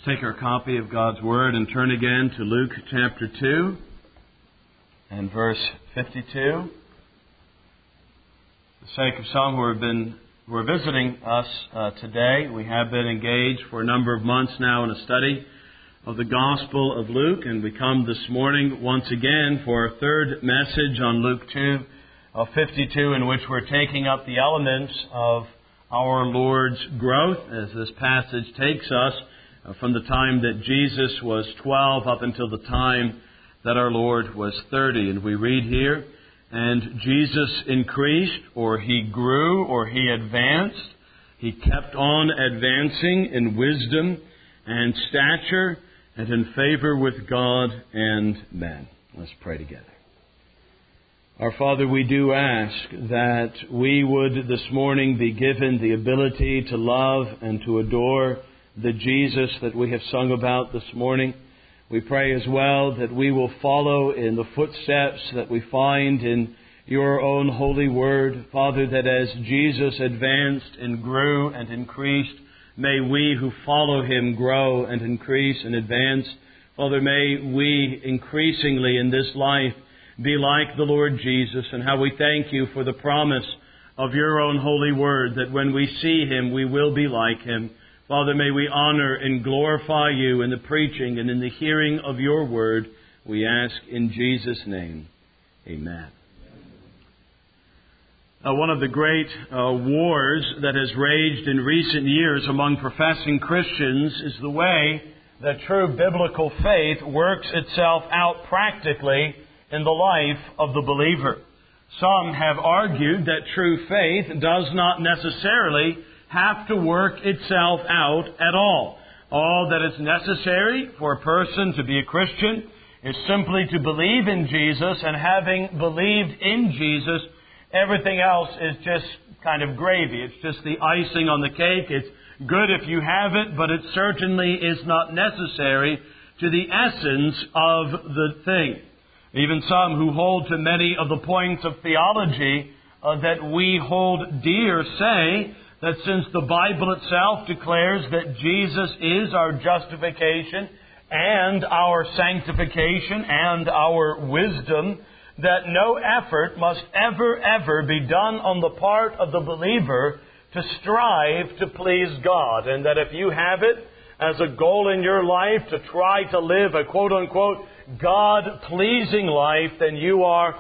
Let's take our copy of God's Word and turn again to Luke chapter 2 and verse 52. For the sake of some who are visiting us today, we have been engaged for a number of months now in a study of the Gospel of Luke, and we come this morning once again for our third message on Luke 2:52, in which we're taking up the elements of our Lord's growth as this passage takes us from the time that Jesus was 12 up until the time that our Lord was 30. And we read here, "And Jesus increased," or He grew, or He advanced. He kept on advancing in wisdom and stature and in favor with God and men. Let's pray together. Our Father, we do ask that we would this morning be given the ability to love and to adore the Jesus that we have sung about this morning. We pray as well that we will follow in the footsteps that we find in Your own holy Word. Father, that as Jesus advanced and grew and increased, may we who follow Him grow and increase and advance. Father, may we increasingly in this life be like the Lord Jesus, and how we thank You for the promise of Your own holy Word, that when we see Him, we will be like Him. Father, may we honor and glorify You in the preaching and in the hearing of Your Word. We ask in Jesus' name. Amen. One of the great wars that has raged in recent years among professing Christians is the way that true biblical faith works itself out practically in the life of the believer. Some have argued that true faith does not necessarily have to work itself out at all. All that is necessary for a person to be a Christian is simply to believe in Jesus, and having believed in Jesus, everything else is just kind of gravy. It's just the icing on the cake. It's good if you have it, but it certainly is not necessary to the essence of the thing. Even some who hold to many of the points of theology that we hold dear say that since the Bible itself declares that Jesus is our justification and our sanctification and our wisdom, that no effort must ever be done on the part of the believer to strive to please God. And that if you have it as a goal in your life to try to live a quote-unquote God-pleasing life, then you are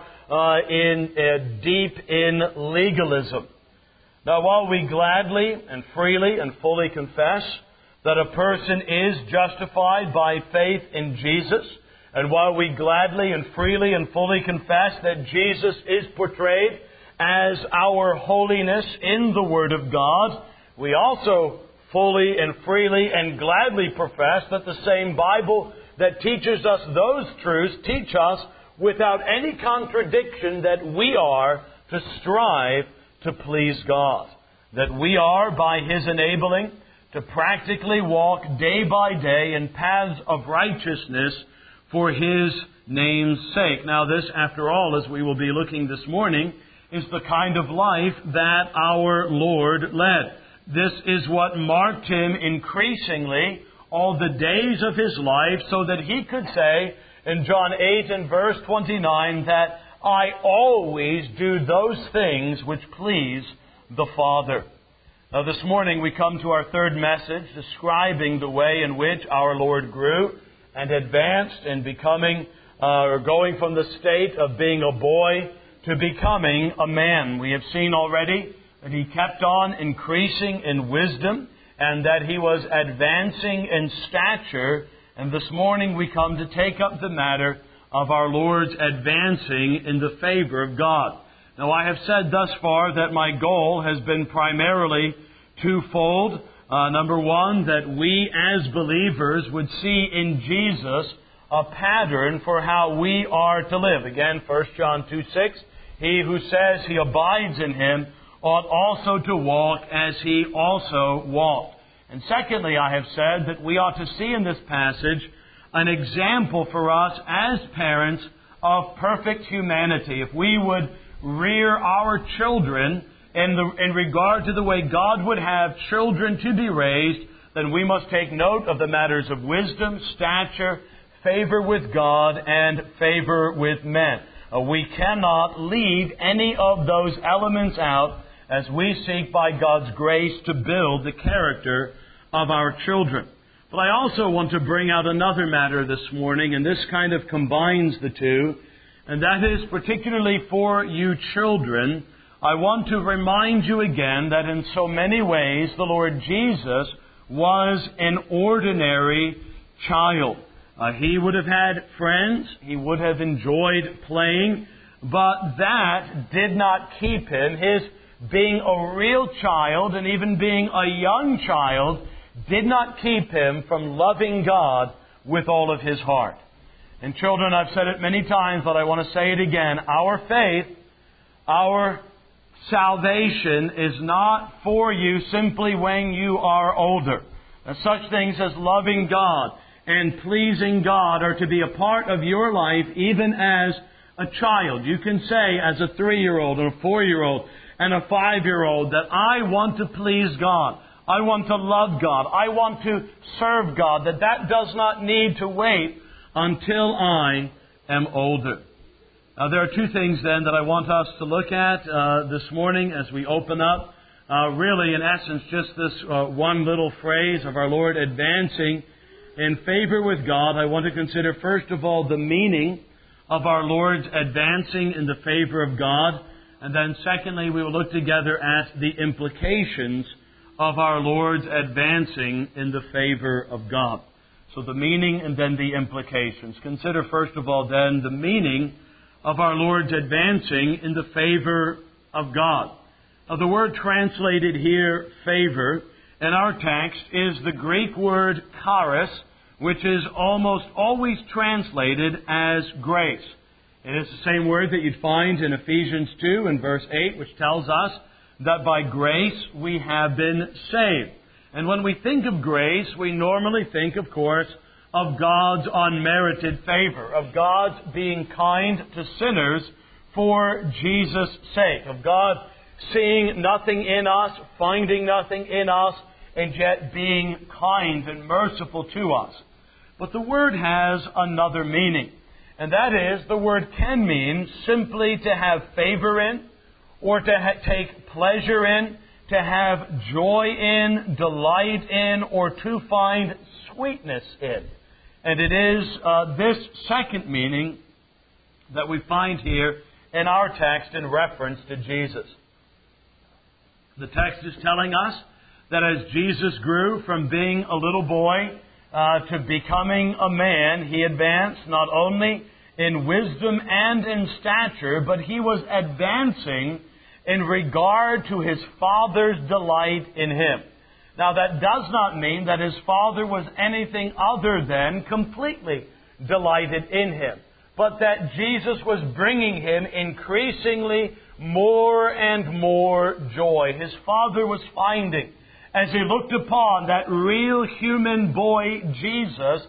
deep in legalism. Now, while we gladly and freely and fully confess that a person is justified by faith in Jesus, and while we gladly and freely and fully confess that Jesus is portrayed as our holiness in the Word of God, we also fully and freely and gladly profess that the same Bible that teaches us those truths teach us without any contradiction that we are to strive to please God. That we are, by His enabling, to practically walk day by day in paths of righteousness for His name's sake. Now this, after all, as we will be looking this morning, is the kind of life that our Lord led. This is what marked Him increasingly all the days of His life, so that He could say in John 8 and verse 29 that I always do those things which please the Father. Now this morning we come to our third message describing the way in which our Lord grew and advanced in becoming, or going from the state of being a boy to becoming a man. We have seen already that He kept on increasing in wisdom and that He was advancing in stature. And this morning we come to take up the matter of our Lord's advancing in the favor of God. Now, I have said thus far that my goal has been primarily twofold. Number one, that we as believers would see in Jesus a pattern for how we are to live. Again, 1 John 2:6, he who says he abides in Him ought also to walk as He also walked. And secondly, I have said that we ought to see in this passage an example for us as parents of perfect humanity. If we would rear our children in regard to the way God would have children to be raised, then we must take note of the matters of wisdom, stature, favor with God, and favor with men. We cannot leave any of those elements out as we seek by God's grace to build the character of our children. But I also want to bring out another matter this morning, and this kind of combines the two, and that is particularly for you children. I want to remind you again that in so many ways the Lord Jesus was an ordinary child. He would have had friends, he would have enjoyed playing, but that did not keep him. His being a real child and even being a young child did not keep him from loving God with all of his heart. And children, I've said it many times, but I want to say it again. Our faith, our salvation is not for you simply when you are older. Such things as loving God and pleasing God are to be a part of your life even as a child. You can say as a 3-year-old and a 4-year-old and a 5-year-old that I want to please God. I want to love God. I want to serve God. That does not need to wait until I am older. Now, there are two things then that I want us to look at this morning as we open up. Really, in essence, just this one little phrase of our Lord advancing in favor with God. I want to consider, first of all, the meaning of our Lord's advancing in the favor of God. And then, secondly, we will look together at the implications of our Lord's advancing in the favor of God. So the meaning and then the implications. Consider, first of all, then, the meaning of our Lord's advancing in the favor of God. Now, the word translated here, favor, in our text is the Greek word charis, which is almost always translated as grace. It is the same word that you'd find in Ephesians 2 and verse 8, which tells us that by grace we have been saved. And when we think of grace, we normally think, of course, of God's unmerited favor, of God's being kind to sinners for Jesus' sake, of God seeing nothing in us, finding nothing in us, and yet being kind and merciful to us. But the word has another meaning, and that is the word can mean simply to have favor in, or to take pleasure in, to have joy in, delight in, or to find sweetness in. And it is this second meaning that we find here in our text in reference to Jesus. The text is telling us that as Jesus grew from being a little boy to becoming a man, He advanced not only in wisdom and in stature, but He was advancing in regard to His Father's delight in Him. Now, that does not mean that His Father was anything other than completely delighted in Him, but that Jesus was bringing Him increasingly more and more joy. His Father was finding, as He looked upon that real human boy Jesus,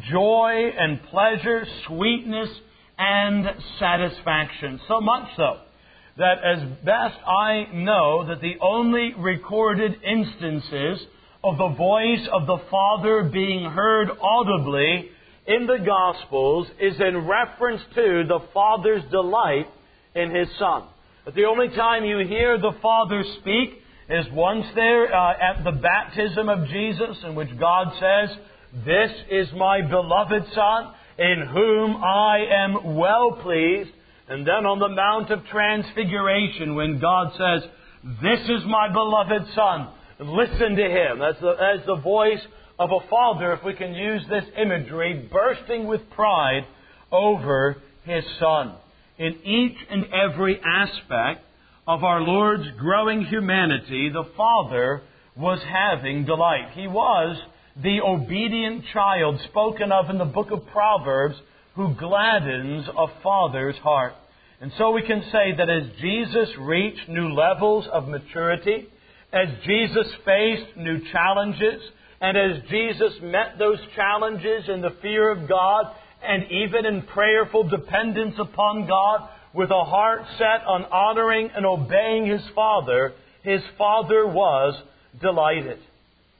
joy and pleasure, sweetness and satisfaction. So much so that as best I know, that the only recorded instances of the voice of the Father being heard audibly in the Gospels is in reference to the Father's delight in His Son. But the only time you hear the Father speak is once there at the baptism of Jesus, in which God says, "This is my beloved Son, in whom I am well pleased." And then on the Mount of Transfiguration, when God says, "This is my beloved Son, listen to Him." That's the voice of a Father, if we can use this imagery, bursting with pride over His Son. In each and every aspect of our Lord's growing humanity, the Father was having delight. He was the obedient child spoken of in the book of Proverbs, who gladdens a father's heart. And so we can say that as Jesus reached new levels of maturity, as Jesus faced new challenges, and as Jesus met those challenges in the fear of God, and even in prayerful dependence upon God, with a heart set on honoring and obeying His Father was delighted.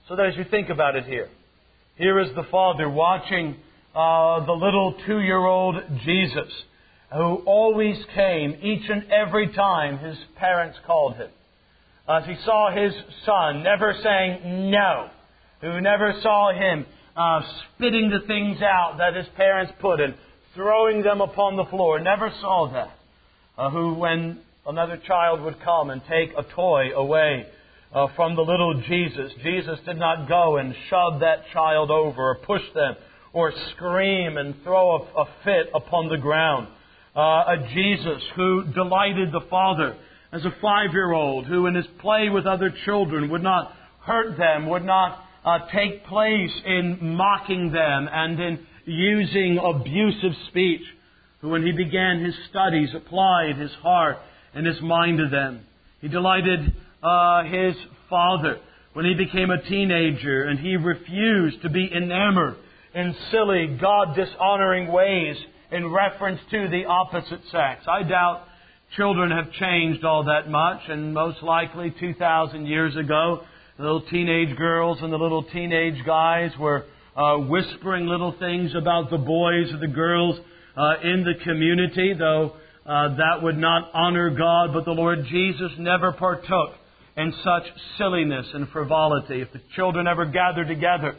So that as you think about it here is the Father watching the little 2-year-old Jesus, who always came each and every time his parents called him. As he saw his son never saying no, who never saw him spitting the things out that his parents put in, throwing them upon the floor, never saw that. Who, when another child would come and take a toy away from the little Jesus, Jesus did not go and shove that child over or push them or scream and throw a fit upon the ground. A Jesus who delighted the Father as a 5-year-old, who in his play with other children would not hurt them, would not take place in mocking them and in using abusive speech, who when he began his studies applied his heart and his mind to them. He delighted his Father when he became a teenager and he refused to be enamored in silly, God-dishonoring ways in reference to the opposite sex. I doubt children have changed all that much, and most likely 2,000 years ago, the little teenage girls and the little teenage guys were whispering little things about the boys or the girls in the community, though that would not honor God. But the Lord Jesus never partook in such silliness and frivolity. If the children ever gathered together,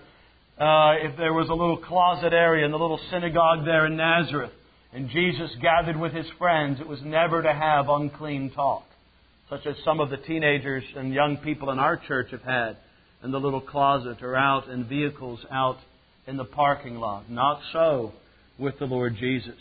if there was a little closet area in the little synagogue there in Nazareth, and Jesus gathered with His friends, it was never to have unclean talk, such as some of the teenagers and young people in our church have had in the little closet or out in vehicles out in the parking lot. Not so with the Lord Jesus.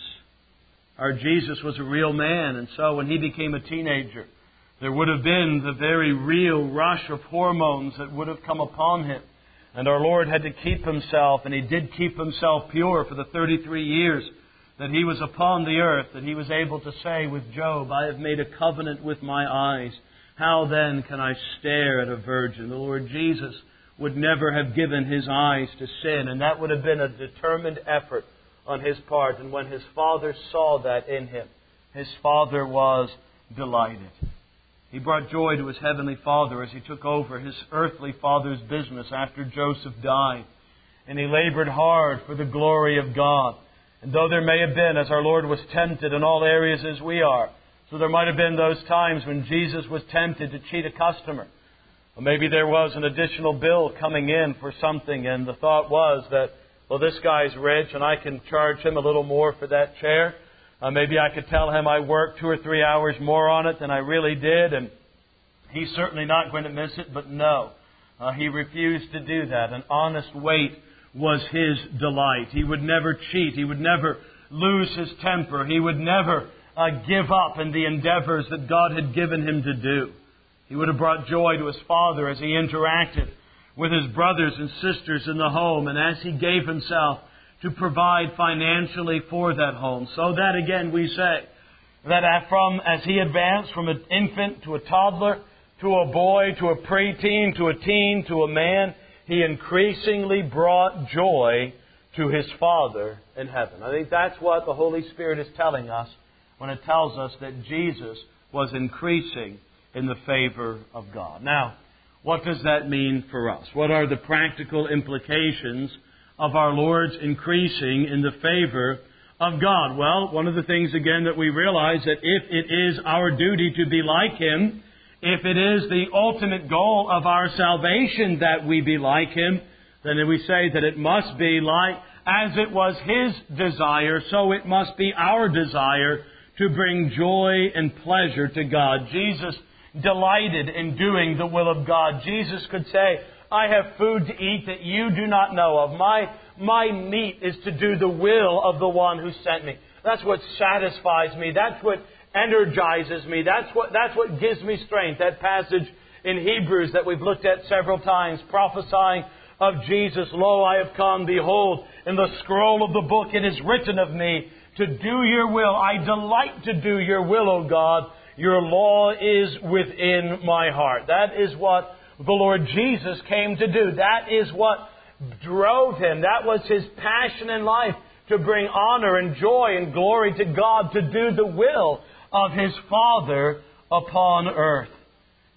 Our Jesus was a real man, and so when He became a teenager, there would have been the very real rush of hormones that would have come upon Him. And our Lord had to keep Himself, and He did keep Himself pure for the 33 years that He was upon the earth, that He was able to say with Job, I have made a covenant with my eyes. How then can I stare at a virgin? The Lord Jesus would never have given His eyes to sin, and that would have been a determined effort on His part. And when His Father saw that in Him, His Father was delighted. He brought joy to His Heavenly Father as He took over His earthly Father's business after Joseph died. And He labored hard for the glory of God. And though there may have been, as our Lord was tempted in all areas as we are, so there might have been those times when Jesus was tempted to cheat a customer. Or maybe there was an additional bill coming in for something, and the thought was that, well, this guy's rich and I can charge him a little more for that chair. Maybe I could tell him I worked 2 or 3 hours more on it than I really did, and he's certainly not going to miss it. But no, He refused to do that. An honest wait was His delight. He would never cheat. He would never lose His temper. He would never give up in the endeavors that God had given Him to do. He would have brought joy to His Father as He interacted with His brothers and sisters in the home, and as He gave Himself to provide financially for that home. So that again we say that as He advanced from an infant to a toddler, to a boy, to a preteen, to a teen, to a man, He increasingly brought joy to His Father in heaven. I think that's what the Holy Spirit is telling us when it tells us that Jesus was increasing in the favor of God. Now, what does that mean for us? What are the practical implications of our Lord's increasing in the favor of God? Well, one of the things again that we realize that if it is our duty to be like Him, if it is the ultimate goal of our salvation that we be like Him, then we say that it must be like as it was His desire, so it must be our desire to bring joy and pleasure to God. Jesus delighted in doing the will of God. Jesus could say, I have food to eat that you do not know of. My meat is to do the will of the one who sent me. That's what satisfies me. That's what energizes me. That's what gives me strength. That passage in Hebrews that we've looked at several times, prophesying of Jesus, Lo, I have come, behold, in the scroll of the book it is written of me, to do your will. I delight to do your will, O God. Your law is within my heart. That is what the Lord Jesus came to do. That is what drove Him. That was His passion in life, to bring honor and joy and glory to God, to do the will of His Father upon earth.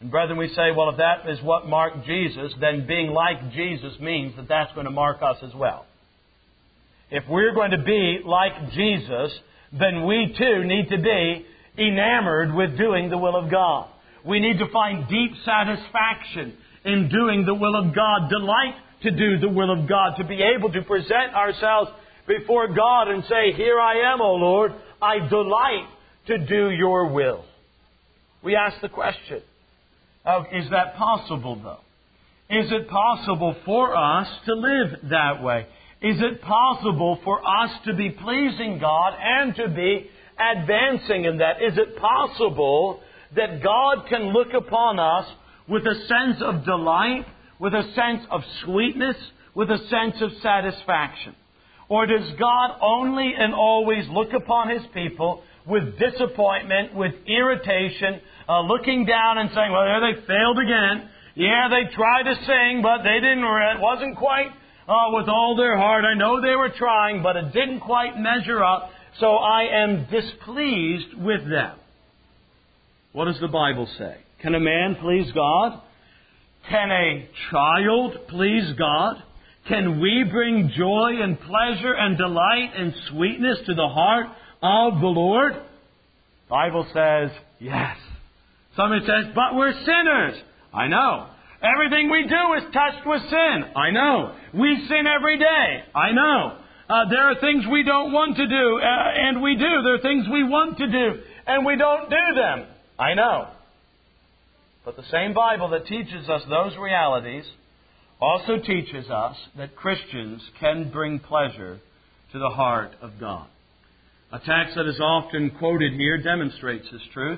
And brethren, we say, well, if that is what marked Jesus, then being like Jesus means that that's going to mark us as well. If we're going to be like Jesus, then we too need to be enamored with doing the will of God. We need to find deep satisfaction in doing the will of God, delight to do the will of God, to be able to present ourselves before God and say, here I am, O Lord, I delight to do your will. We ask the question, is that possible though? Is it possible for us to live that way? Is it possible for us to be pleasing God and to be advancing in that? Is it possible that God can look upon us with a sense of delight, with a sense of sweetness, with a sense of satisfaction? Or does God only and always look upon His people with disappointment, with irritation, looking down and saying, well, there they failed again. Yeah, they tried to sing, but they didn't. It wasn't quite with all their heart. I know they were trying, but it didn't quite measure up, so I am displeased with them. What does the Bible say? Can a man please God? Can a child please God? Can we bring joy and pleasure and delight and sweetness to the heart of the Lord? The Bible says, yes. Somebody says, but we're sinners. I know. Everything we do is touched with sin. I know. We sin every day. I know. There are things we don't want to do, and we do. There are things we want to do, and we don't do them. I know. But the same Bible that teaches us those realities also teaches us that Christians can bring pleasure to the heart of God. A text that is often quoted here demonstrates this truth.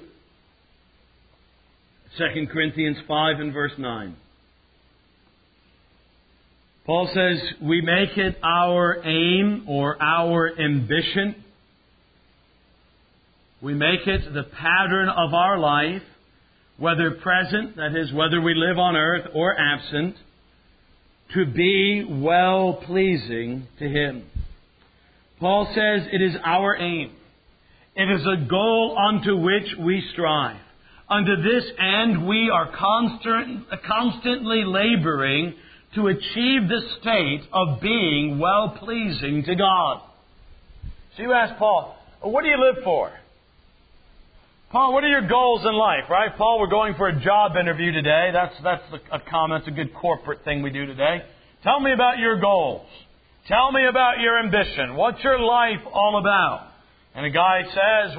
2 Corinthians 5 and verse 9. Paul says, we make it our aim or our ambition. We make it the pattern of our life, whether present, that is, whether we live on earth or absent, to be well-pleasing to Him. Paul says it is our aim. It is a goal unto which we strive. Unto this end we are constantly laboring to achieve the state of being well-pleasing to God. So you ask Paul, what do you live for? Paul, what are your goals in life, right? Paul, we're going for a job interview today. That's a comment. It's a good corporate thing we do today. Tell me about your goals. Tell me about your ambition. What's your life all about? And a guy says,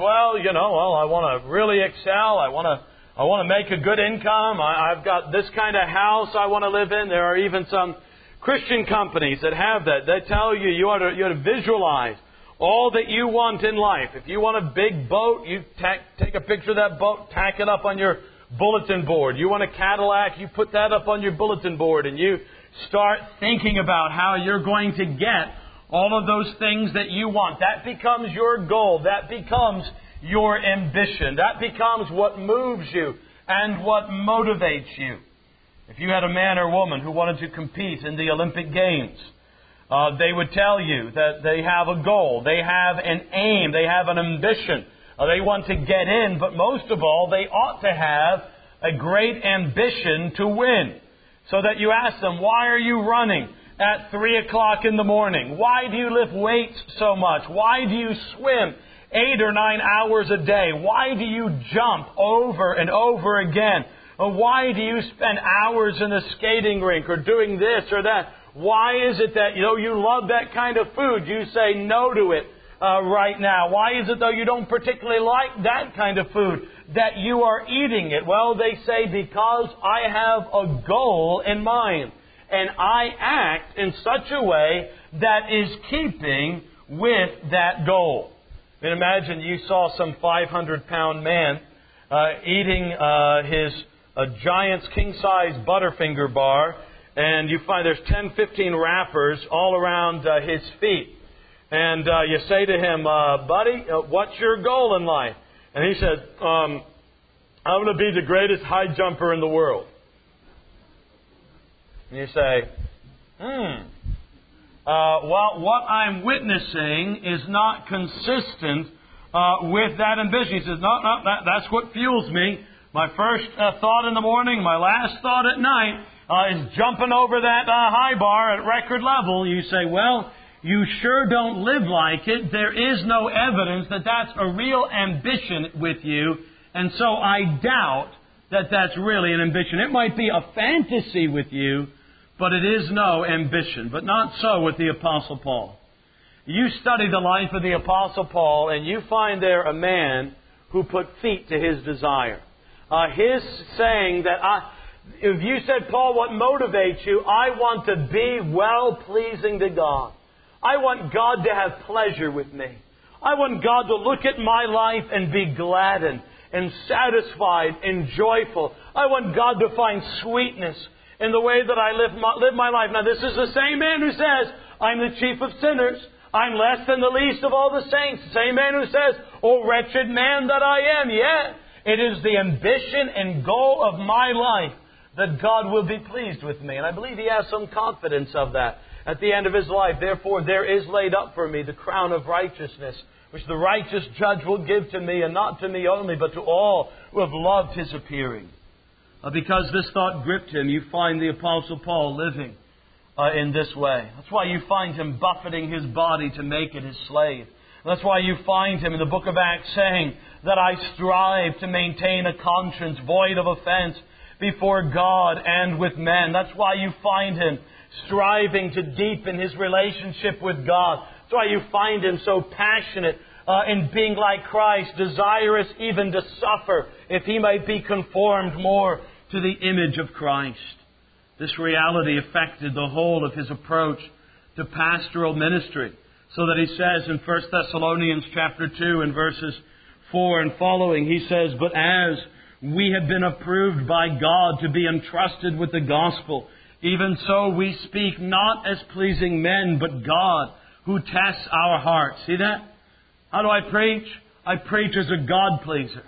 I want to really excel. I want to make a good income. I've got this kind of house I want to live in. There are even some Christian companies that have that. They tell you you ought to visualize all that you want in life. If you want a big boat, you take a picture of that boat, tack it up on your bulletin board. You want a Cadillac, you put that up on your bulletin board, and you start thinking about how you're going to get all of those things that you want. That becomes your goal. That becomes your ambition. That becomes what moves you and what motivates you. If you had a man or woman who wanted to compete in the Olympic Games, they would tell you that they have a goal, they have an aim, they have an ambition. They want to get in, but most of all, they ought to have a great ambition to win. So that you ask them, why are you running at 3 o'clock in the morning? Why do you lift weights so much? Why do you swim 8 or 9 hours a day? Why do you jump over and over again? Why do you spend hours in the skating rink or doing this or that? Why is it that, you love that kind of food? You say no to it right now. Why is it, though, you don't particularly like that kind of food, that you are eating it? Well, they say, because I have a goal in mind. And I act in such a way that is keeping with that goal. I mean, imagine you saw some 500-pound man eating his Giant's king-size Butterfinger bar, and you find there's 10, 15 wrappers all around his feet. And you say to him, buddy, what's your goal in life? And he says, I'm going to be the greatest high jumper in the world. And you say, well, what I'm witnessing is not consistent with that ambition. He says, no, that's what fuels me. My first thought in the morning, my last thought at night is jumping over that high bar at record level. You say, well, you sure don't live like it. There is no evidence that that's a real ambition with you. And so I doubt that that's really an ambition. It might be a fantasy with you, but it is no ambition. But not so with the Apostle Paul. You study the life of the Apostle Paul, and you find there a man who put feet to his desire. His saying that, if you said, Paul, what motivates you? I want to be well-pleasing to God. I want God to have pleasure with me. I want God to look at my life and be gladdened and satisfied and joyful. I want God to find sweetness in the way that I live my life. Now, this is the same man who says, I'm the chief of sinners. I'm less than the least of all the saints. The same man who says, oh, wretched man that I am. Yet, it is the ambition and goal of my life that God will be pleased with me. And I believe he has some confidence of that at the end of his life. Therefore, there is laid up for me the crown of righteousness, which the righteous judge will give to me, and not to me only, but to all who have loved his appearing. Because this thought gripped him, you find the Apostle Paul living in this way. That's why you find him buffeting his body to make it his slave. That's why you find him in the book of Acts saying that I strive to maintain a conscience void of offense before God and with men. That's why you find him striving to deepen his relationship with God. That's why you find him so passionate in being like Christ, desirous even to suffer if he might be conformed more to the image of Christ. This reality affected the whole of his approach to pastoral ministry, so that he says in 1 Thessalonians chapter 2 and verses 4 and following, he says, but as we have been approved by God to be entrusted with the gospel, even so we speak not as pleasing men, but God who tests our hearts. See that? How do I preach? I preach as a God pleaser.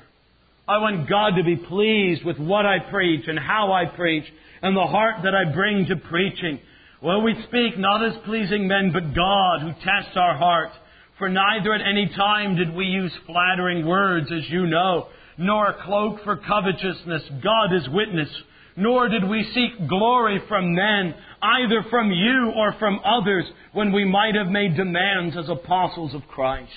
I want God to be pleased with what I preach and how I preach and the heart that I bring to preaching. Well, we speak not as pleasing men, but God who tests our hearts. For neither at any time did we use flattering words, as you know, nor a cloak for covetousness. God is witness. Nor did we seek glory from men, either from you or from others, when we might have made demands as apostles of Christ.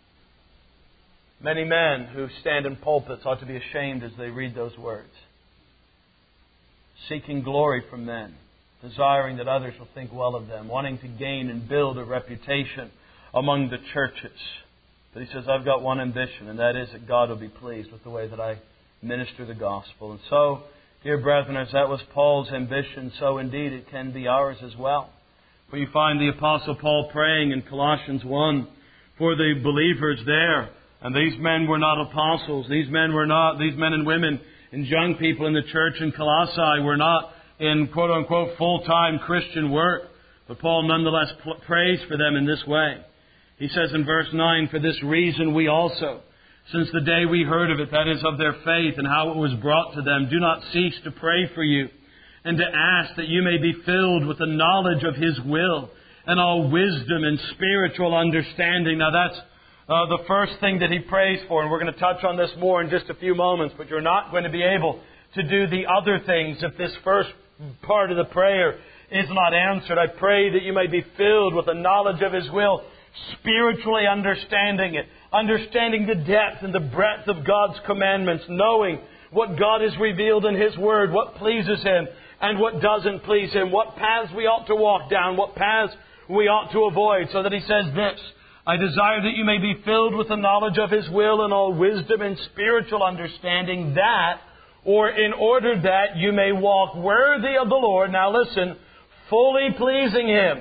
Many men who stand in pulpits ought to be ashamed as they read those words. Seeking glory from men, desiring that others will think well of them, wanting to gain and build a reputation among the churches. But he says, I've got one ambition, and that is that God will be pleased with the way that I minister the gospel. And so, dear brethren, as that was Paul's ambition, so indeed it can be ours as well. For you find the Apostle Paul praying in Colossians 1 for the believers there. And these men were not apostles. These men and women and young people in the church in Colossae were not in quote-unquote full-time Christian work. But Paul nonetheless prays for them in this way. He says in verse 9, for this reason we also, since the day we heard of it, that is of their faith and how it was brought to them, do not cease to pray for you and to ask that you may be filled with the knowledge of His will and all wisdom and spiritual understanding. Now that's the first thing that he prays for, and we're going to touch on this more in just a few moments, but you're not going to be able to do the other things if this first part of the prayer is not answered. I pray that you may be filled with the knowledge of His will, spiritually understanding it, understanding the depth and the breadth of God's commandments, knowing what God has revealed in His Word, what pleases Him and what doesn't please Him, what paths we ought to walk down, what paths we ought to avoid, so that he says this, I desire that you may be filled with the knowledge of His will and all wisdom and spiritual understanding, that, or in order that you may walk worthy of the Lord, now listen, fully pleasing Him.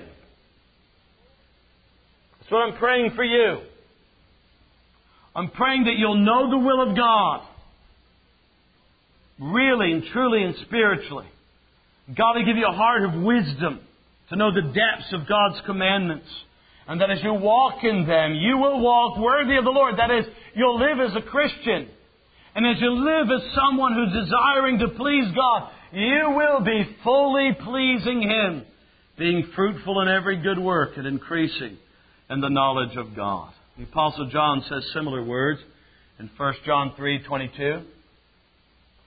That's what I'm praying for you. I'm praying that you'll know the will of God, really and truly and spiritually. God will give you a heart of wisdom to know the depths of God's commandments. And that as you walk in them, you will walk worthy of the Lord. That is, you'll live as a Christian. And as you live as someone who's desiring to please God, you will be fully pleasing Him, being fruitful in every good work and increasing in the knowledge of God. The Apostle John says similar words in 1 John 3:22.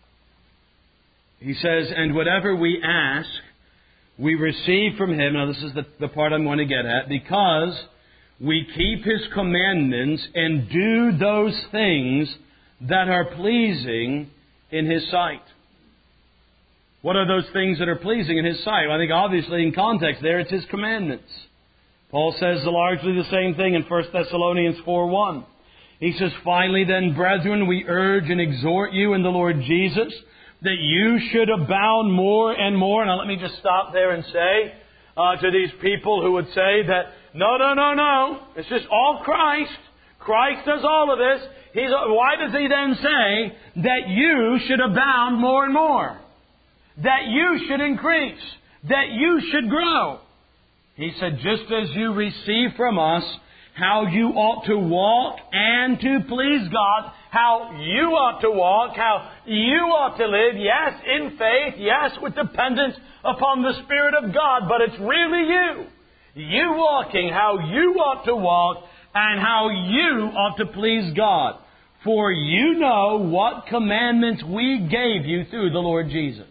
He says, and whatever we ask, we receive from Him. Now this is the part I'm going to get at. Because we keep His commandments and do those things that are pleasing in His sight. What are those things that are pleasing in His sight? Well, I think obviously in context there it's His commandments. Paul says largely the same thing in 1 Thessalonians 4:1. He says, finally then, brethren, we urge and exhort you in the Lord Jesus that you should abound more and more. Now let me just stop there and say to these people who would say that, no, it's just all Christ. Christ does all of this. Why does He then say that you should abound more and more? That you should increase? That you should grow? He said, just as you receive from us how you ought to walk and to please God, how you ought to walk, how you ought to live, yes, in faith, yes, with dependence upon the Spirit of God, but it's really you. You walking how you ought to walk and how you ought to please God. For you know what commandments we gave you through the Lord Jesus.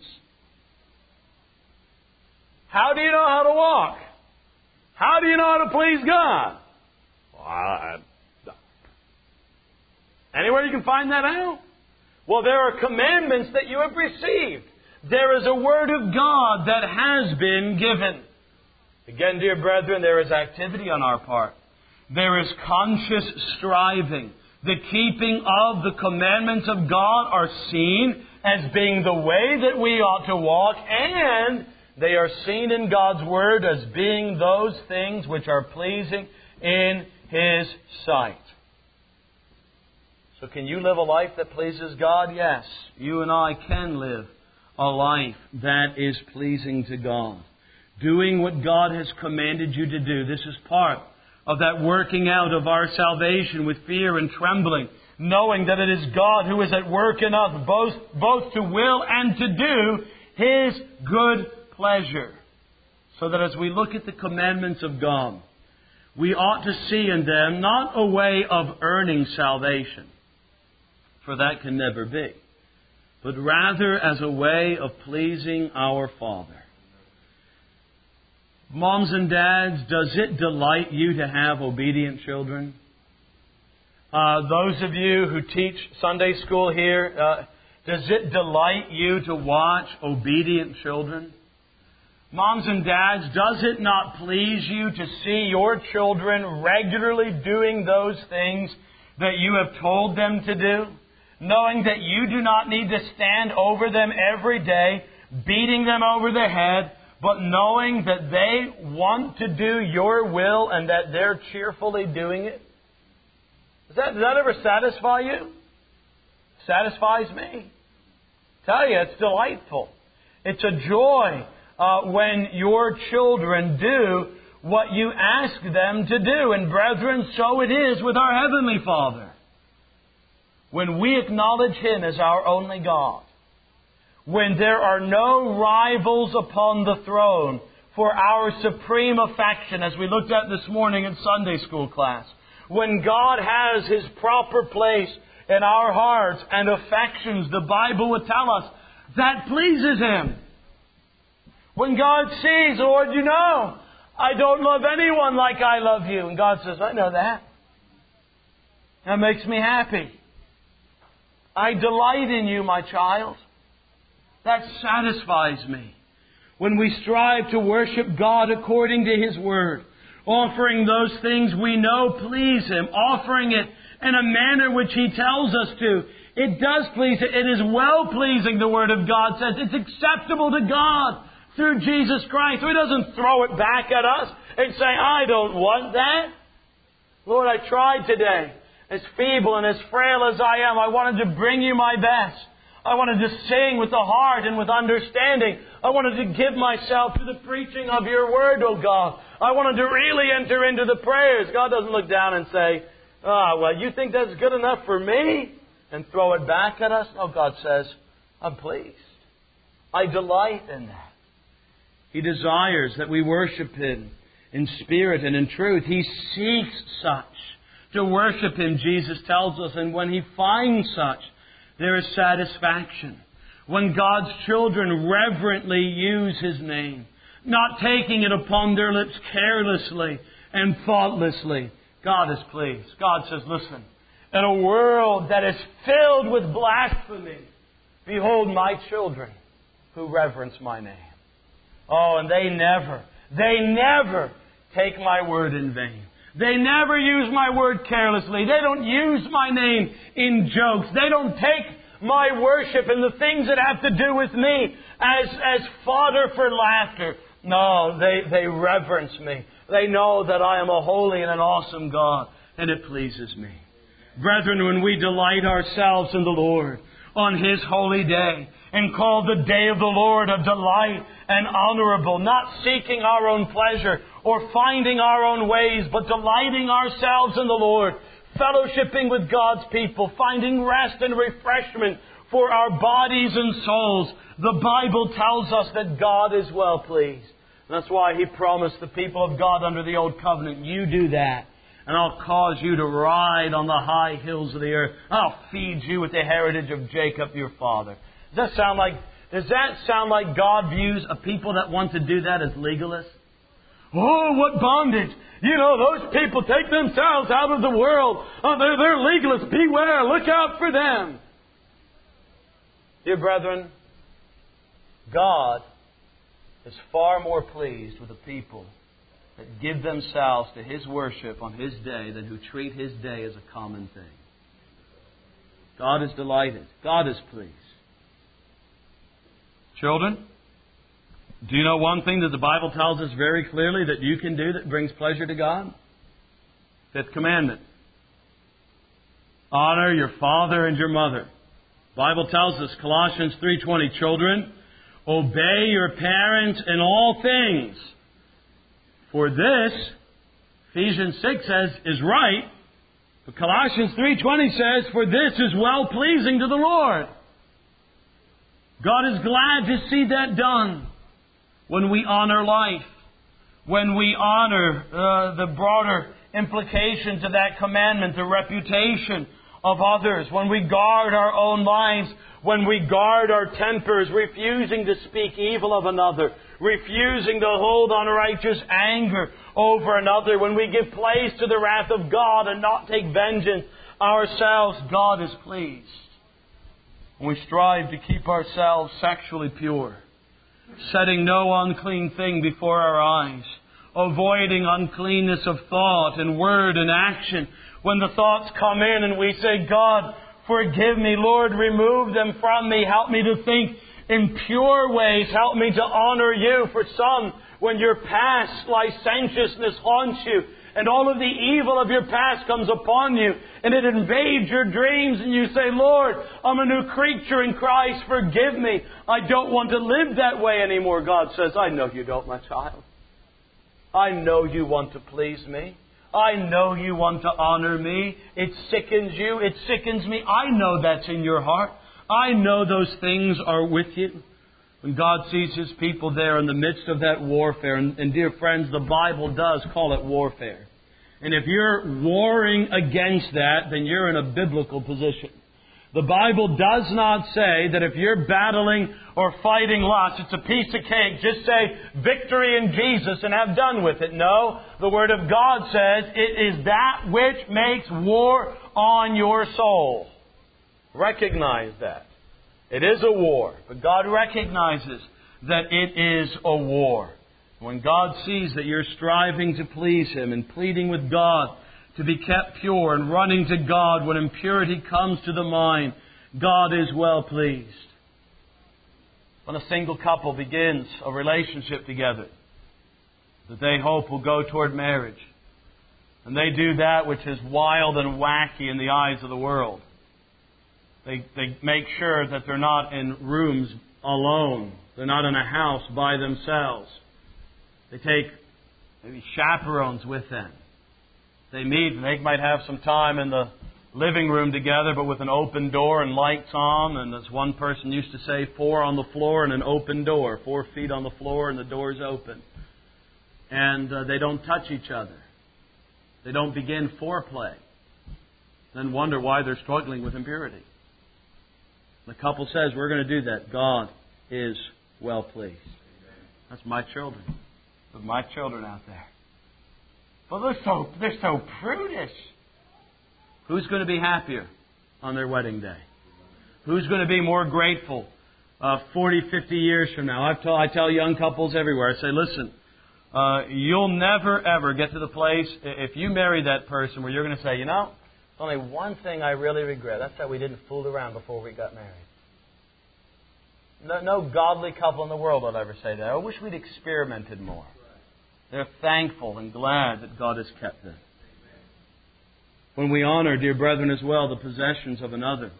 How do you know how to walk? How do you know how to please God? Anywhere you can find that out? Well, there are commandments that you have received. There is a Word of God that has been given. Again, dear brethren, there is activity on our part. There is conscious striving. The keeping of the commandments of God are seen as being the way that we ought to walk, and they are seen in God's Word as being those things which are pleasing in His sight. So can you live a life that pleases God? Yes. You and I can live a life that is pleasing to God. Doing what God has commanded you to do. This is part of that working out of our salvation with fear and trembling. Knowing that it is God who is at work in us, both to will and to do His good pleasure. So that as we look at the commandments of God, we ought to see in them not a way of earning salvation, for that can never be, but rather as a way of pleasing our Father. Moms and dads, does it delight you to have obedient children? Those of you who teach Sunday school here, does it delight you to watch obedient children? Moms and dads, does it not please you to see your children regularly doing those things that you have told them to do? Knowing that you do not need to stand over them every day, beating them over the head, but knowing that they want to do your will and that they're cheerfully doing it? Does that ever satisfy you? Satisfies me. Tell you, it's delightful. It's a joy when your children do what you ask them to do. And brethren, so it is with our Heavenly Father. When we acknowledge Him as our only God, when there are no rivals upon the throne for our supreme affection, as we looked at this morning in Sunday school class, when God has His proper place in our hearts and affections, the Bible would tell us, that pleases Him. When God sees, Lord, you know, I don't love anyone like I love you. And God says, I know that. That makes me happy. I delight in you, my child. That satisfies me. When we strive to worship God according to His Word, offering those things we know please Him, offering it in a manner which He tells us to, it does please Him. It is well-pleasing, the Word of God says. It's acceptable to God through Jesus Christ. So He doesn't throw it back at us and say, I don't want that. Lord, I tried today. As feeble and as frail as I am, I wanted to bring you my best. I wanted to sing with the heart and with understanding. I wanted to give myself to the preaching of your word, O God. I wanted to really enter into the prayers. God doesn't look down and say, well, you think that's good enough for me? And throw it back at us? No, God says, I'm pleased. I delight in that. He desires that we worship Him in spirit and in truth. He seeks such to worship Him, Jesus tells us. And when He finds such, there is satisfaction. when God's children reverently use His name, not taking it upon their lips carelessly and thoughtlessly. God is pleased. God says, listen, in a world that is filled with blasphemy, behold my children who reverence my name. Oh, and they never take my word in vain. They never use my word carelessly. They don't use my name in jokes. They don't take my worship and the things that have to do with me as fodder for laughter. No, they reverence me. They know that I am a holy and an awesome God, and it pleases me. Brethren, when we delight ourselves in the Lord on His holy day, and call the day of the Lord a delight and honorable, not seeking our own pleasure or finding our own ways, but delighting ourselves in the Lord, fellowshipping with God's people, finding rest and refreshment for our bodies and souls. The Bible tells us that God is well pleased. And that's why He promised the people of God under the Old Covenant, you do that, and I'll cause you to ride on the high hills of the earth. I'll feed you with the heritage of Jacob your father. Does that sound like God views a people that want to do that as legalists? Oh, what bondage! You know, those people take themselves out of the world. Oh, they're legalists. Beware. Look out for them. Dear brethren, God is far more pleased with the people that give themselves to His worship on His day than who treat His day as a common thing. God is delighted. God is pleased. Children, do you know one thing that the Bible tells us very clearly that you can do that brings pleasure to God? Fifth commandment. Honor your father and your mother. The Bible tells us, Colossians 3:20, children, obey your parents in all things. For this, Ephesians 6 says, is right. But Colossians 3:20 says, for this is well-pleasing to the Lord. God is glad to see that done when we honor life, when we honor the broader implications of that commandment, the reputation of others, when we guard our own lives, when we guard our tempers, refusing to speak evil of another, refusing to hold unrighteous anger over another, when we give place to the wrath of God and not take vengeance ourselves, God is pleased. We strive to keep ourselves sexually pure, setting no unclean thing before our eyes, avoiding uncleanness of thought and word and action. When the thoughts come in and we say, God, forgive me, Lord, remove them from me, help me to think in pure ways, help me to honor You. For some, when your past licentiousness haunts you, and all of the evil of your past comes upon you, and it invades your dreams, and you say, Lord, I'm a new creature in Christ, forgive me. I don't want to live that way anymore. God says, I know you don't, my child. I know you want to please me. I know you want to honor me. It sickens you. It sickens me. I know that's in your heart. I know those things are with you. When God sees His people there in the midst of that warfare, and dear friends, the Bible does call it warfare. And if you're warring against that, then you're in a biblical position. The Bible does not say that if you're battling or fighting lust, it's a piece of cake. Just say, victory in Jesus and have done with it. No, the Word of God says it is that which makes war on your soul. Recognize that. It is a war, but God recognizes that it is a war. When God sees that you're striving to please Him and pleading with God to be kept pure and running to God when impurity comes to the mind, God is well pleased. When a single couple begins a relationship together that they hope will go toward marriage, and they do that which is wild and wacky in the eyes of the world, they make sure that they're not in rooms alone. They're not in a house by themselves. They take maybe chaperones with them. They meet and they might have some time in the living room together, but with an open door and lights on. And as one person used to say, 4 on the floor and an open door. 4 feet on the floor and the door's open. And they don't touch each other. They don't begin foreplay. Then wonder why they're struggling with impurity. The couple says, we're going to do that. God is well pleased. That's my children. With my children out there. But they're so prudish. Who's going to be happier on their wedding day? Who's going to be more grateful 40, 50 years from now? I tell young couples everywhere, I say, listen, you'll never, ever get to the place, if you marry that person, where you're going to say, you know, there's only one thing I really regret. That's that we didn't fool around before we got married. No godly couple in the world will ever say that. I wish we'd experimented more. They're thankful and glad that God has kept them. When we honor, dear brethren, as well, the possessions of another,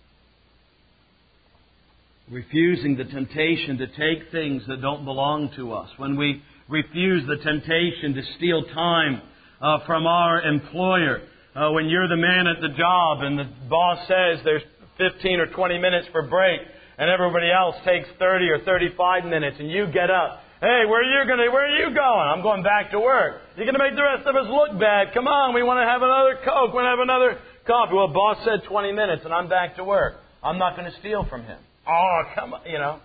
refusing the temptation to take things that don't belong to us, when we refuse the temptation to steal time from our employer, when you're the man at the job and the boss says there's 15 or 20 minutes for break and everybody else takes 30 or 35 minutes and you get up. Hey, where are you going? I'm going back to work. You're going to make the rest of us look bad. Come on, we want to have another Coke. We want to have another coffee. Well, boss said 20 minutes and I'm back to work. I'm not going to steal from him. Oh, come on, you know.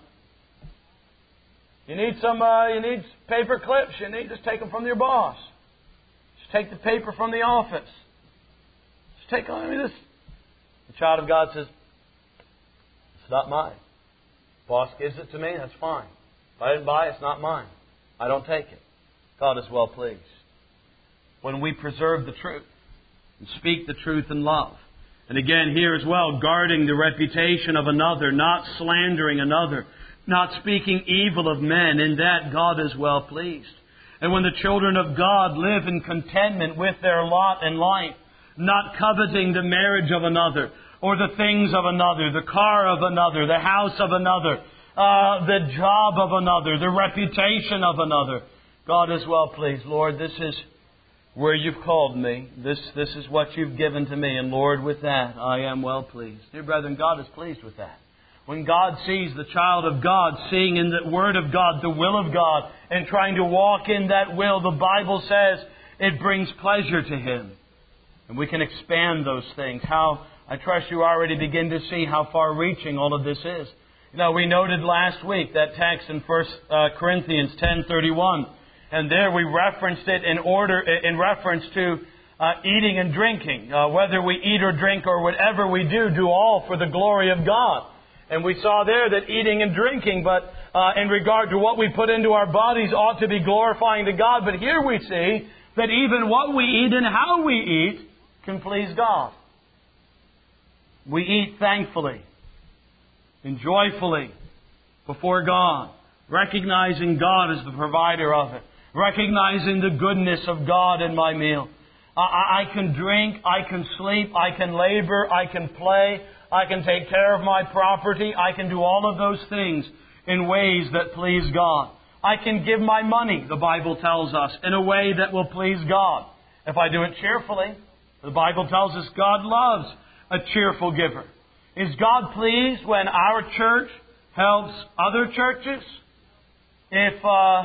You need paper clips. Just take them from your boss. Just take the paper from the office. Just take this. The child of God says, it's not mine. Boss gives it to me, that's fine. If I didn't buy it, it's not mine. I don't take it. God is well pleased. When we preserve the truth and speak the truth in love. And again, here as well, guarding the reputation of another, not slandering another, not speaking evil of men. In that, God is well pleased. And when the children of God live in contentment with their lot in life, not coveting the marriage of another, or the things of another, the car of another, the house of another, the job of another, the reputation of another, God is well pleased. Lord, this is where you've called me. This is what you've given to me. And Lord, with that, I am well pleased. Dear brethren, God is pleased with that. When God sees the child of God seeing in the Word of God, the will of God, and trying to walk in that will, the Bible says it brings pleasure to Him. And we can expand those things. How, I trust you already begin to see how far-reaching all of this is. You know, we noted last week that text in 1 Corinthians 10:31. And there we referenced it in reference to eating and drinking. Whether we eat or drink or whatever we do all for the glory of God. And we saw there that eating and drinking, but in regard to what we put into our bodies, ought to be glorifying to God. But here we see that even what we eat and how we eat can please God. We eat thankfully and joyfully before God, recognizing God as the provider of it, recognizing the goodness of God in my meal. I can drink, I can sleep, I can labor, I can play, I can take care of my property, I can do all of those things in ways that please God. I can give my money, the Bible tells us, in a way that will please God. If I do it cheerfully, the Bible tells us God loves a cheerful giver. Is God pleased when our church helps other churches? If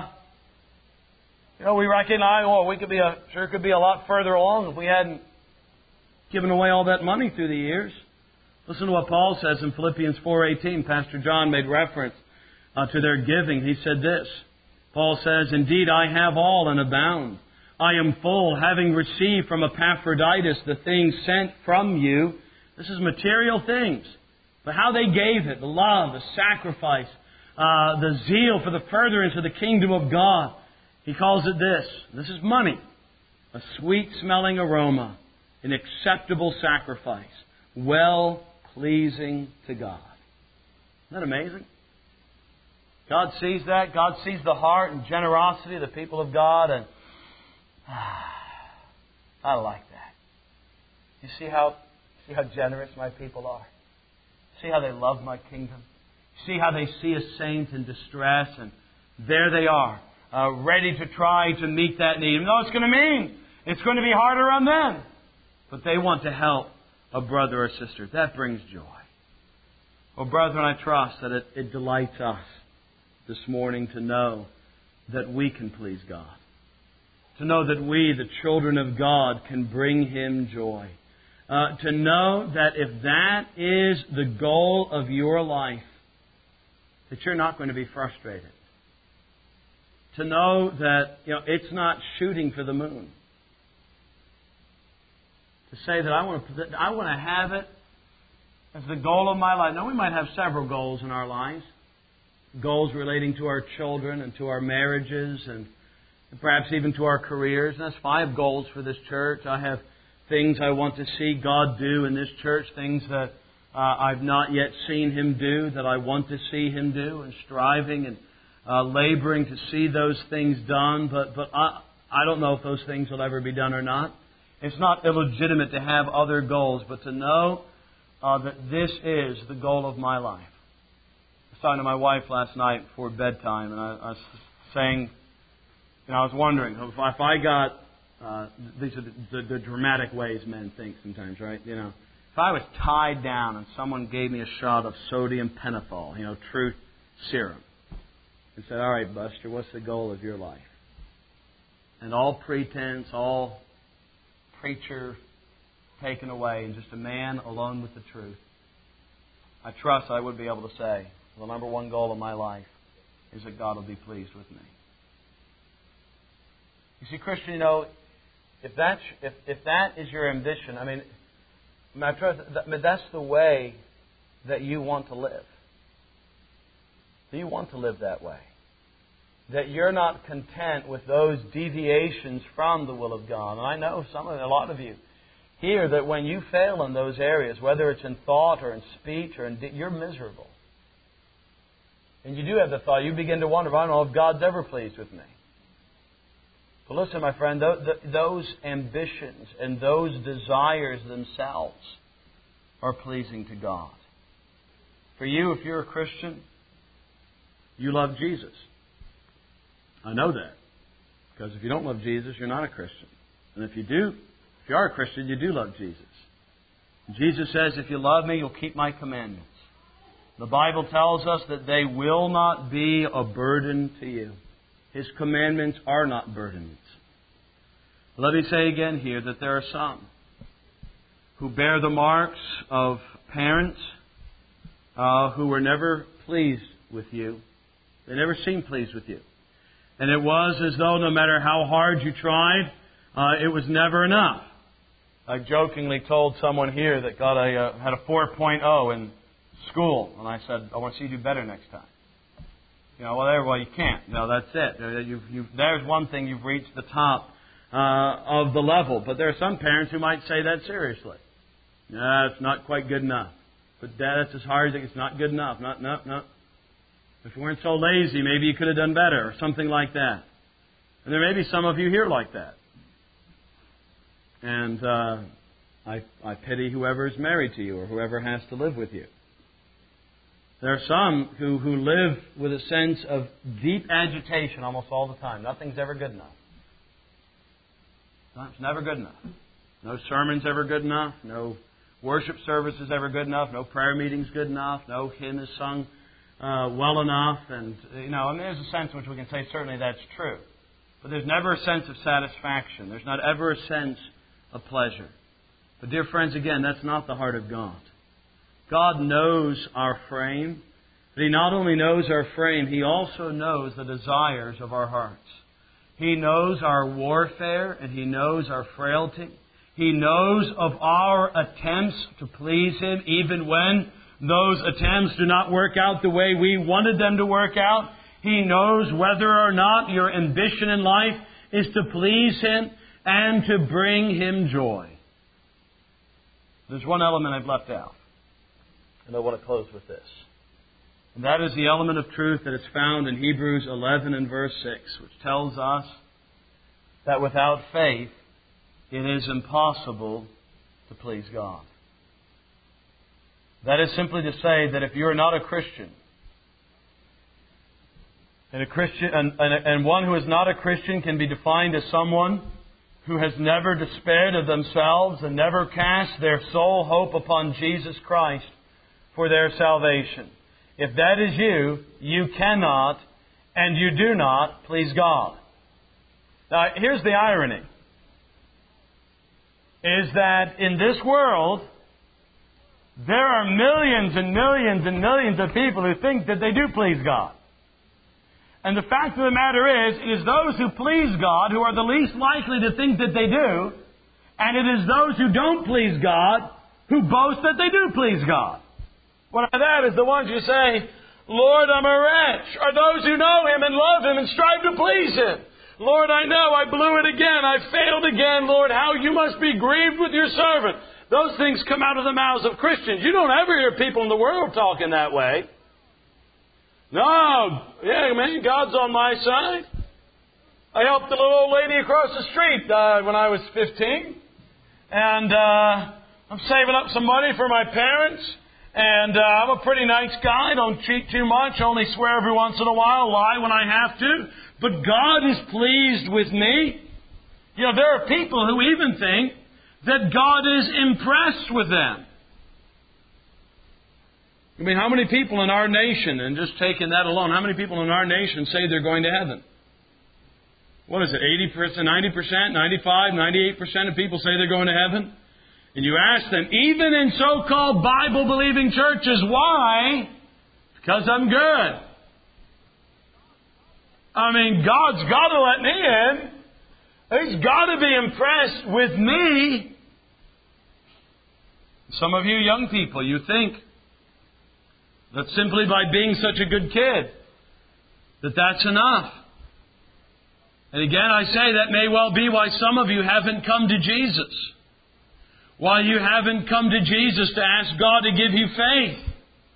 we recognize, we could be a lot further along if we hadn't given away all that money through the years. Listen to what Paul says in Philippians 4:18. Pastor John made reference to their giving. He said this. Paul says, "Indeed, I have all and abound. I am full, having received from Epaphroditus the things sent from you." This is material things. But how they gave it, the love, the sacrifice, the zeal for the furtherance of the kingdom of God. He calls it this. This is money. A sweet-smelling aroma, an acceptable sacrifice, well-pleasing to God. Isn't that amazing? God sees that. God sees the heart and generosity of the people of God. And I like that. You see how generous my people are? See how they love my kingdom? See how they see a saint in distress, and there they are, ready to try to meet that need. You know what it's going to mean? It's going to be harder on them. But they want to help a brother or sister. That brings joy. Oh, brethren, I trust that it delights us this morning to know that we can please God. To know that we, the children of God, can bring Him joy. To know that if that is the goal of your life, that you're not going to be frustrated. To know that it's not shooting for the moon. To say that I want to have it as the goal of my life. Now, we might have several goals in our lives. Goals relating to our children and to our marriages and perhaps even to our careers. And that's fine. I have goals for this church. I have things I want to see God do in this church. Things that I've not yet seen Him do that I want to see Him do. And striving and laboring to see those things done. But I don't know if those things will ever be done or not. It's not illegitimate to have other goals. But to know that this is the goal of my life. I was talking to my wife last night before bedtime, and I was saying, I was wondering if I got these are the dramatic ways men think sometimes, right? If I was tied down and someone gave me a shot of sodium pentothal, truth serum, and said, "All right, Buster, what's the goal of your life?" And all pretense, all preacher taken away, and just a man alone with the truth, I trust I would be able to say, the number one goal of my life is that God will be pleased with me. You see, Christian, if that is your ambition, I trust that's the way that you want to live. Do you want to live that way? That you're not content with those deviations from the will of God. And I know a lot of you here that when you fail in those areas, whether it's in thought or in speech or in you're miserable. And you do have the thought, you begin to wonder, I don't know if God's ever pleased with me. But listen, my friend, those ambitions and those desires themselves are pleasing to God. For you, if you're a Christian, you love Jesus. I know that. Because if you don't love Jesus, you're not a Christian. And if you are a Christian, you do love Jesus. Jesus says, if you love me, you'll keep my commandments. The Bible tells us that they will not be a burden to you. His commandments are not burdens. Let me say again here that there are some who bear the marks of parents who were never pleased with you. They never seemed pleased with you. And it was as though no matter how hard you tried, it was never enough. I jokingly told someone here that had a 4.0 in school, and I said, I want to see you do better next time. Well, you can't. That's it. There's one thing, you've reached the top of the level. But there are some parents who might say that seriously. It's not quite good enough. But Dad, that's as hard as it's not good enough. No. If you weren't so lazy, maybe you could have done better, or something like that. And there may be some of you here like that. And I pity whoever is married to you or whoever has to live with you. There are some who live with a sense of deep agitation almost all the time. Nothing's ever good enough. It's never good enough. No sermon's ever good enough. No worship service is ever good enough. No prayer meeting's good enough. No hymn is sung well enough. And there's a sense in which we can say certainly that's true. But there's never a sense of satisfaction. There's not ever a sense of pleasure. But dear friends, again, that's not the heart of God. God knows our frame. But He not only knows our frame, He also knows the desires of our hearts. He knows our warfare and He knows our frailty. He knows of our attempts to please Him, even when those attempts do not work out the way we wanted them to work out. He knows whether or not your ambition in life is to please Him and to bring Him joy. There's one element I've left out, and I want to close with this. And that is the element of truth that is found in Hebrews 11 and verse 6, which tells us that without faith it is impossible to please God. That is simply to say that if you're not a Christian, and one who is not a Christian can be defined as someone who has never despaired of themselves and never cast their sole hope upon Jesus Christ for their salvation. If that is you, you cannot and you do not please God. Now, here's the irony. is that in this world, there are millions and millions and millions of people who think that they do please God. And the fact of the matter is, it is those who please God who are the least likely to think that they do, and it is those who don't please God who boast that they do please God. What are that is the ones who say, Lord, I'm a wretch, are those who know Him and love Him and strive to please Him. Lord, I know I blew it again, I failed again. Lord, how you must be grieved with your servant. Those things come out of the mouths of Christians. You don't ever hear people in the world talking that way. No, yeah, man, God's on my side. I helped a little old lady across the street when I was 15. And I'm saving up some money for my parents. And I'm a pretty nice guy. Don't cheat too much. Only swear every once in a while. Lie when I have to. But God is pleased with me. You know, there are people who even think that God is impressed with them. I mean, how many people in our nation, and just taking that alone, how many people in our nation say they're going to heaven? What is it, 80%, 90%, 95%, 98% of people say they're going to heaven? And you ask them, even in so-called Bible-believing churches, why? Because I'm good. I mean, God's got to let me in. He's got to be impressed with me. Some of you young people, you think that simply by being such a good kid, that that's enough. And again, I say that may well be why some of you haven't come to Jesus. Why you haven't come to Jesus to ask God to give you faith.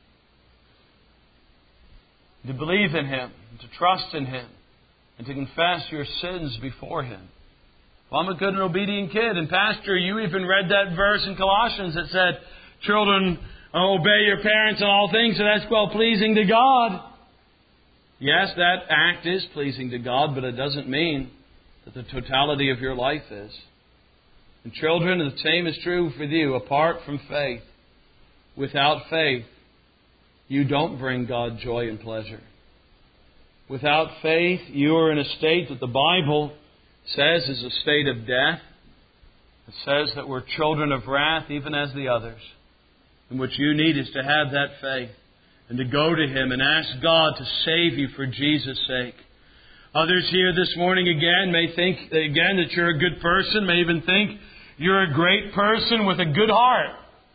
To believe in Him, to trust in Him, and to confess your sins before Him. Well, I'm a good and obedient kid. And Pastor, you even read that verse in Colossians that said, children, obey your parents in all things, and that's well-pleasing to God. Yes, that act is pleasing to God, but it doesn't mean that the totality of your life is. And children, the same is true for you. Apart from faith, without faith, you don't bring God joy and pleasure. Without faith, you are in a state that the Bible says is a state of death. It says that we're children of wrath, even as the others. And what you need is to have that faith and to go to Him and ask God to save you for Jesus' sake. Others here this morning again may think again that you're a good person, may even think you're a great person with a good heart.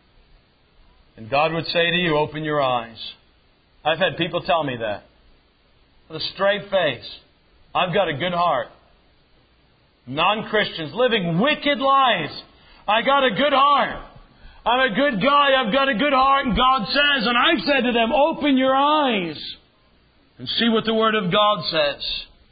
And God would say to you, open your eyes. I've had people tell me that. With a straight face. I've got a good heart. Non-Christians living wicked lives. I got a good heart. I'm a good guy. I've got a good heart. And God says, and I've said to them, open your eyes and see what the Word of God says.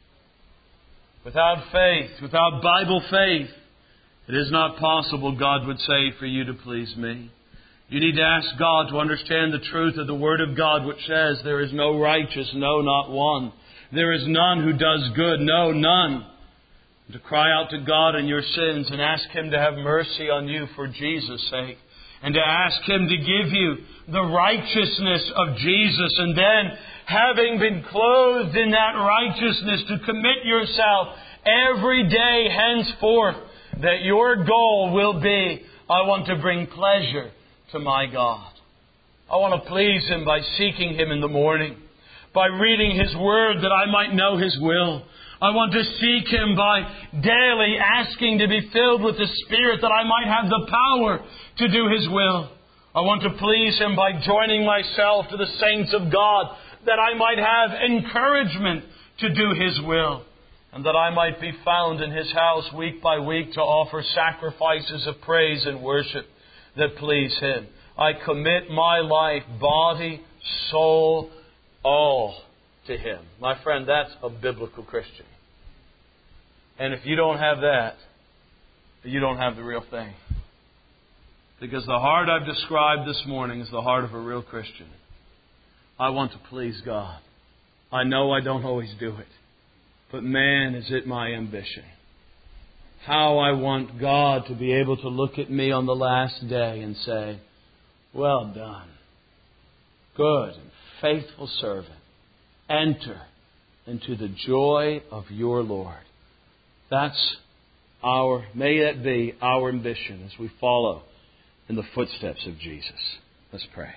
Without faith, without Bible faith, it is not possible, God would say, for you to please me. You need to ask God to understand the truth of the Word of God, which says, there is no righteous, no, not one. There is none who does good, no, none. To cry out to God in your sins and ask Him to have mercy on you for Jesus' sake. And to ask Him to give you the righteousness of Jesus. And then, having been clothed in that righteousness, to commit yourself every day henceforth that your goal will be, I want to bring pleasure to my God. I want to please Him by seeking Him in the morning, by reading His Word that I might know His will. I want to seek Him by daily asking to be filled with the Spirit that I might have the power to do His will. I want to please Him by joining myself to the saints of God that I might have encouragement to do His will and that I might be found in His house week by week to offer sacrifices of praise and worship that please Him. I commit my life, body, soul, all to Him. My friend, that's a biblical Christian. And if you don't have that, you don't have the real thing. Because the heart I've described this morning is the heart of a real Christian. I want to please God. I know I don't always do it. But man, is it my ambition. How I want God to be able to look at me on the last day and say, well done, good and faithful servant. Enter into the joy of your Lord. That's May that be our ambition as we follow in the footsteps of Jesus. Let's pray.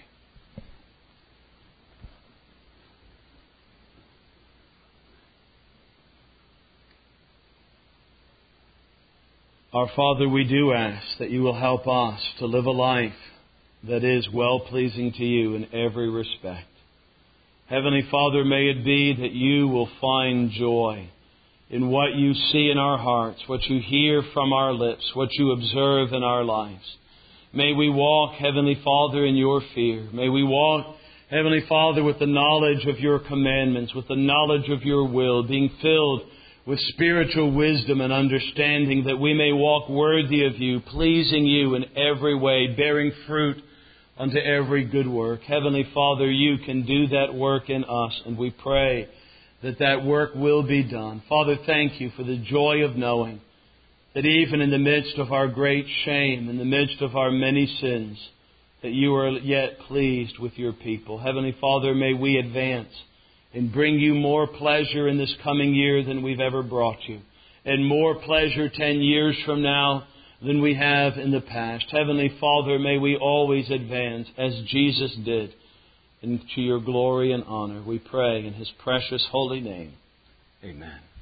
Our Father, we do ask that you will help us to live a life that is well-pleasing to you in every respect. Heavenly Father, may it be that you will find joy in what you see in our hearts, what you hear from our lips, what you observe in our lives. May we walk, Heavenly Father, in your fear. May we walk, Heavenly Father, with the knowledge of your commandments, with the knowledge of your will, being filled with spiritual wisdom and understanding, that we may walk worthy of you, pleasing you in every way, bearing fruit unto every good work. Heavenly Father, you can do that work in us, and we pray that that work will be done. Father, thank you for the joy of knowing that even in the midst of our great shame, in the midst of our many sins, that you are yet pleased with your people. Heavenly Father, may we advance and bring you more pleasure in this coming year than we've ever brought you, and more pleasure 10 years from now than we have in the past. Heavenly Father, may we always advance as Jesus did into your glory and honor. We pray in His precious holy name. Amen.